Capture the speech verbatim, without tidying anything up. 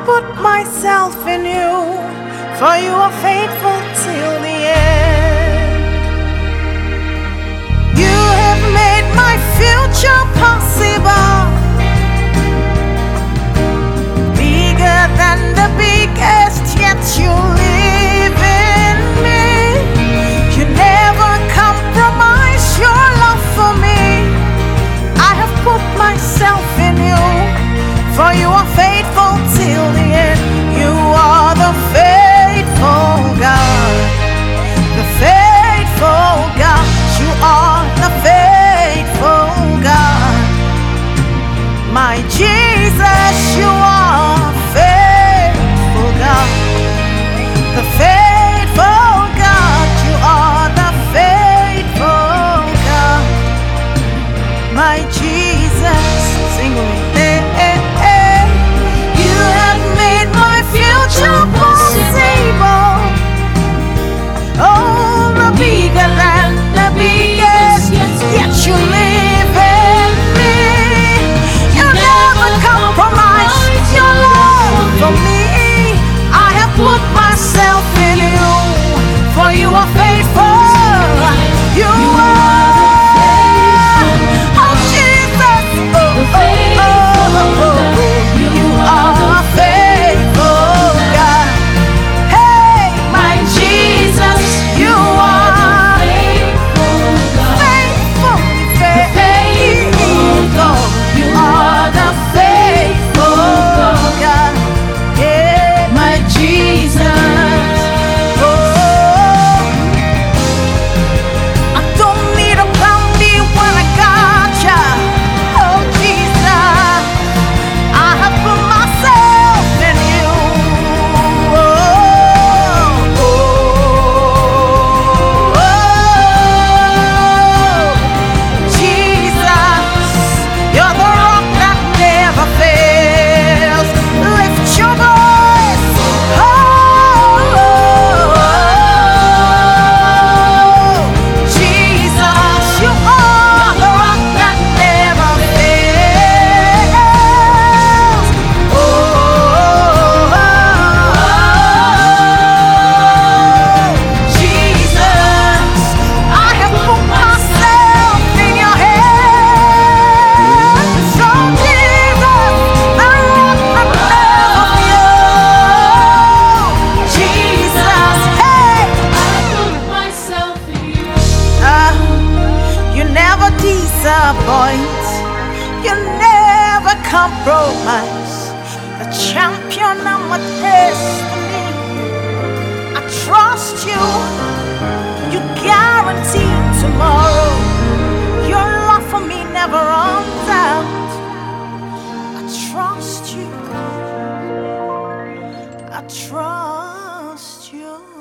put myself in you, for you are faithful till the end. You have made my future possible, bigger than the biggest, yet you live in me. You never compromise your love for me. I have put myself in you, for you are faithful till the end. You are the faithful God, the faithful God. You are the faithful God. My Jesus, you are faithful God, the faithful God. You are the faithful God. My Jesus, sing with me. Oh, the bigger than the biggest, yet you live in me. You never compromise your love for me. I have put myself in you, for you are faithful. You are, oh Jesus, oh, oh, oh, oh, oh. You are faithful God. Hey, my Jesus, you are faithful God. Faithful, faithful God. You are the faithful God. Yeah, my Jesus. Oh, I don't need a plan B when I got ya. Oh Jesus, I have put myself in you. Oh, oh, oh, Jesus, you're the rock that never fails. Lift your voice. Oh, Jesus, you are the rock that never fails. Oh, Jesus, I have put myself in your hands. So Jesus, the rock that never fails. Jesus, hey, I put myself in you. ah, you never disappoint, you never compromise. The champion of my destiny, I trust you. You guarantee tomorrow. Your love for me never runs out. I trust you. I trust you.